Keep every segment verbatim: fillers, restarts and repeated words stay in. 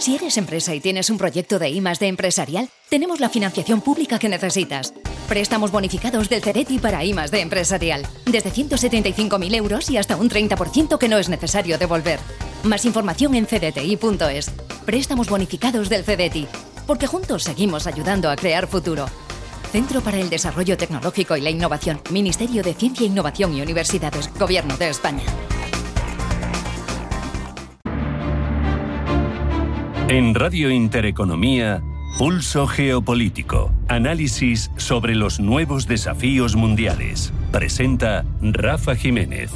Si eres empresa y tienes un proyecto de I más D empresarial, tenemos la financiación pública que necesitas. Préstamos bonificados del Cereti para I más D empresarial. Desde ciento setenta y cinco mil euros y hasta un treinta por ciento que no es necesario devolver. Más información en cdti punto es. Préstamos bonificados del Cereti. Porque juntos seguimos ayudando a crear futuro. Centro para el Desarrollo Tecnológico y la Innovación. Ministerio de Ciencia, Innovación y Universidades. Gobierno de España. En Radio Intereconomía, Pulso Geopolítico. Análisis sobre los nuevos desafíos mundiales. Presenta Rafa Jiménez.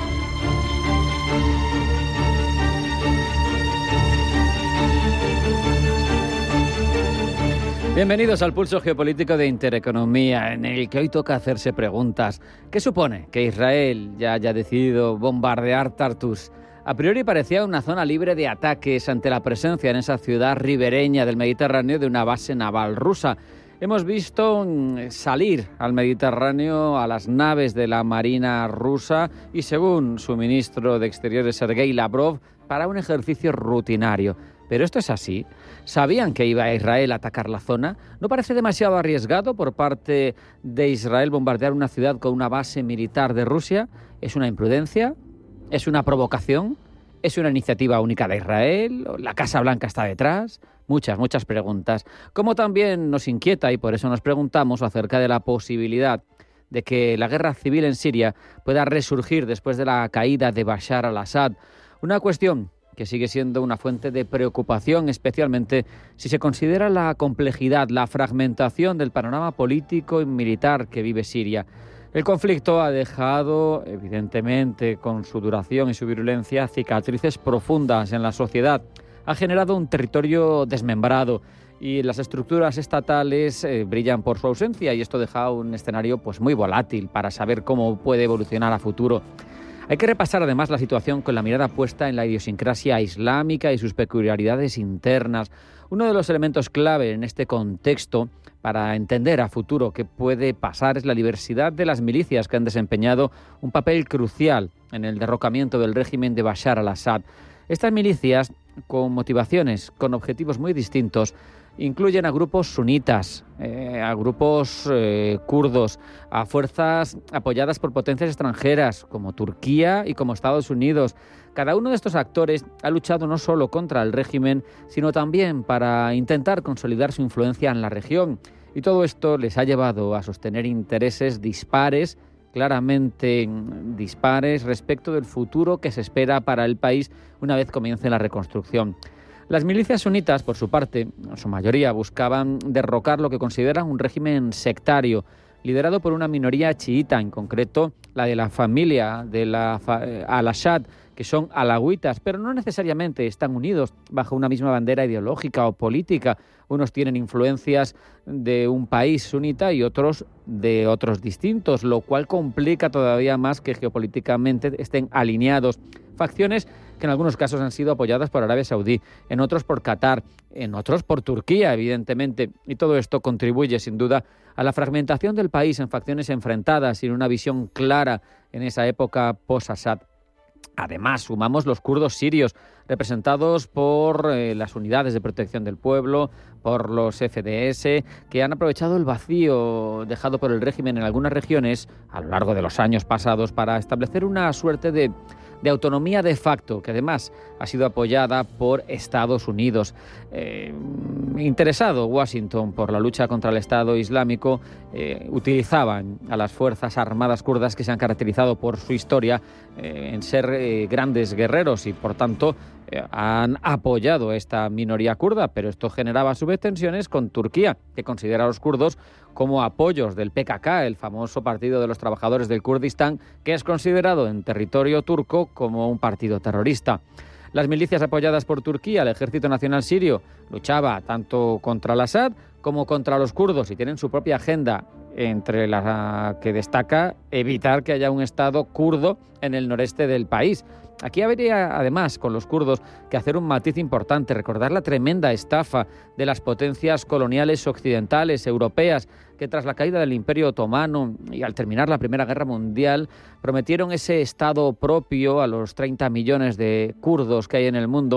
Bienvenidos al Pulso Geopolítico de Intereconomía, en el que hoy toca hacerse preguntas. ¿Qué supone que Israel ya haya decidido bombardear Tartus? A priori parecía una zona libre de ataques ante la presencia en esa ciudad ribereña del Mediterráneo de una base naval rusa. Hemos visto salir al Mediterráneo a las naves de la Marina rusa y, según su ministro de Exteriores, Sergei Lavrov, para un ejercicio rutinario. ¿Pero esto es así? ¿Sabían que iba a Israel a atacar la zona? ¿No parece demasiado arriesgado por parte de Israel bombardear una ciudad con una base militar de Rusia? ¿Es una imprudencia? ¿Es una provocación? ¿Es una iniciativa única de Israel? ¿La Casa Blanca está detrás? Muchas, muchas preguntas. Como también nos inquieta, y por eso nos preguntamos acerca de la posibilidad de que la guerra civil en Siria pueda resurgir después de la caída de Bashar al-Assad. Una cuestión que sigue siendo una fuente de preocupación, especialmente si se considera la complejidad, la fragmentación del panorama político y militar que vive Siria. El conflicto ha dejado, evidentemente, con su duración y su virulencia, cicatrices profundas en la sociedad. Ha generado un territorio desmembrado y las estructuras estatales eh, brillan por su ausencia, y esto deja un escenario pues, muy volátil para saber cómo puede evolucionar a futuro. Hay que repasar además la situación con la mirada puesta en la idiosincrasia islámica y sus peculiaridades internas. Uno de los elementos clave en este contexto para entender a futuro qué puede pasar es la diversidad de las milicias que han desempeñado un papel crucial en el derrocamiento del régimen de Bashar al-Assad. Estas milicias, con motivaciones, con objetivos muy distintos, incluyen a grupos sunitas, eh, a grupos eh, kurdos, a fuerzas apoyadas por potencias extranjeras como Turquía y como Estados Unidos. Cada uno de estos actores ha luchado no solo contra el régimen, sino también para intentar consolidar su influencia en la región. Y todo esto les ha llevado a sostener intereses dispares, claramente dispares, respecto del futuro que se espera para el país una vez comience la reconstrucción. Las milicias sunitas, por su parte, en su mayoría, buscaban derrocar lo que consideran un régimen sectario, liderado por una minoría chiita, en concreto la de la familia de la al-Assad, que son alawitas, pero no necesariamente están unidos bajo una misma bandera ideológica o política. Unos tienen influencias de un país sunita y otros de otros distintos, lo cual complica todavía más que geopolíticamente estén alineados. Facciones que en algunos casos han sido apoyadas por Arabia Saudí, en otros por Qatar, en otros por Turquía, evidentemente. Y todo esto contribuye, sin duda, a la fragmentación del país en facciones enfrentadas sin una visión clara en esa época post-Assad. Además, sumamos los kurdos sirios, representados por eh, las unidades de protección del pueblo, por los F D S, que han aprovechado el vacío dejado por el régimen en algunas regiones a lo largo de los años pasados para establecer una suerte de, de autonomía de facto, que además ha sido apoyada por Estados Unidos. Eh, interesado Washington por la lucha contra el Estado Islámico, eh, utilizaban a las fuerzas armadas kurdas que se han caracterizado por su historia eh, en ser eh, grandes guerreros y, por tanto, eh, han apoyado a esta minoría kurda, pero esto generaba a su vez tensiones con Turquía, que considera a los kurdos como apoyos del P K K, el famoso Partido de los Trabajadores del Kurdistán, que es considerado en territorio turco como un partido terrorista. Las milicias apoyadas por Turquía, el Ejército Nacional Sirio, luchaba tanto contra al-Assad como contra los kurdos y tienen su propia agenda, entre la que destaca evitar que haya un Estado kurdo en el noreste del país. Aquí habría, además, con los kurdos, que hacer un matiz importante, recordar la tremenda estafa de las potencias coloniales occidentales, europeas, que tras la caída del Imperio Otomano y al terminar la Primera Guerra Mundial, prometieron ese Estado propio a los treinta millones de kurdos que hay en el mundo,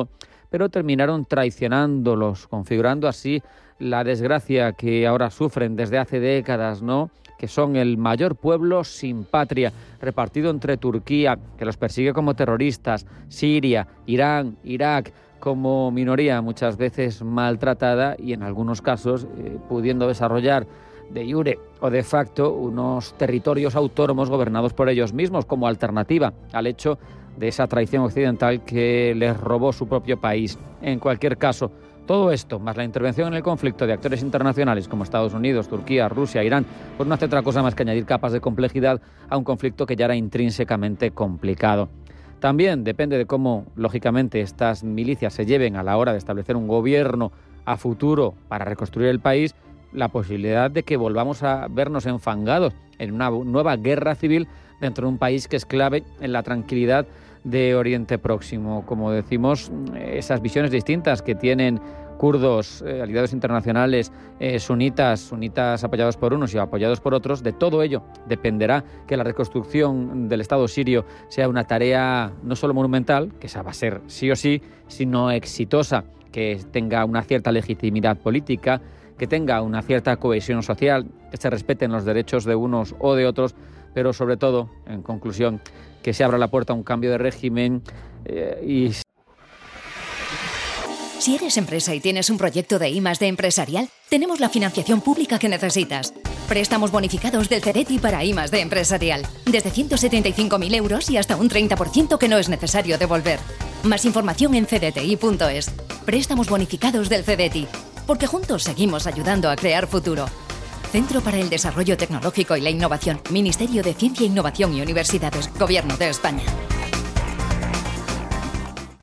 pero terminaron traicionándolos, configurando así la desgracia que ahora sufren desde hace décadas, ¿no?, que son el mayor pueblo sin patria, repartido entre Turquía, que los persigue como terroristas, Siria, Irán, Irak, como minoría muchas veces maltratada y en algunos casos eh, pudiendo desarrollar de iure o de facto unos territorios autónomos gobernados por ellos mismos como alternativa al hecho de esa traición occidental que les robó su propio país. En cualquier caso, todo esto, más la intervención en el conflicto de actores internacionales como Estados Unidos, Turquía, Rusia, Irán, pues no hace otra cosa más que añadir capas de complejidad a un conflicto que ya era intrínsecamente complicado. También depende de cómo, lógicamente, estas milicias se lleven a la hora de establecer un gobierno a futuro para reconstruir el país, la posibilidad de que volvamos a vernos enfangados en una nueva guerra civil dentro de un país que es clave en la tranquilidad de Oriente Próximo. Como decimos, esas visiones distintas que tienen kurdos, eh, aliados internacionales, eh, sunitas, sunitas apoyados por unos y apoyados por otros, de todo ello dependerá que la reconstrucción del Estado sirio sea una tarea no solo monumental, que esa va a ser sí o sí, sino exitosa, que tenga una cierta legitimidad política, que tenga una cierta cohesión social, que se respeten los derechos de unos o de otros, pero sobre todo, en conclusión, que se abra la puerta a un cambio de régimen eh, y... Si eres empresa y tienes un proyecto de I más D empresarial, tenemos la financiación pública que necesitas. Préstamos bonificados del CEDETI para I más D empresarial, desde ciento setenta y cinco mil euros y hasta un treinta por ciento que no es necesario devolver. Más información en c d t i punto es. Préstamos bonificados del CEDETI, porque juntos seguimos ayudando a crear futuro. Centro para el Desarrollo Tecnológico y la Innovación, Ministerio de Ciencia, Innovación y Universidades, Gobierno de España.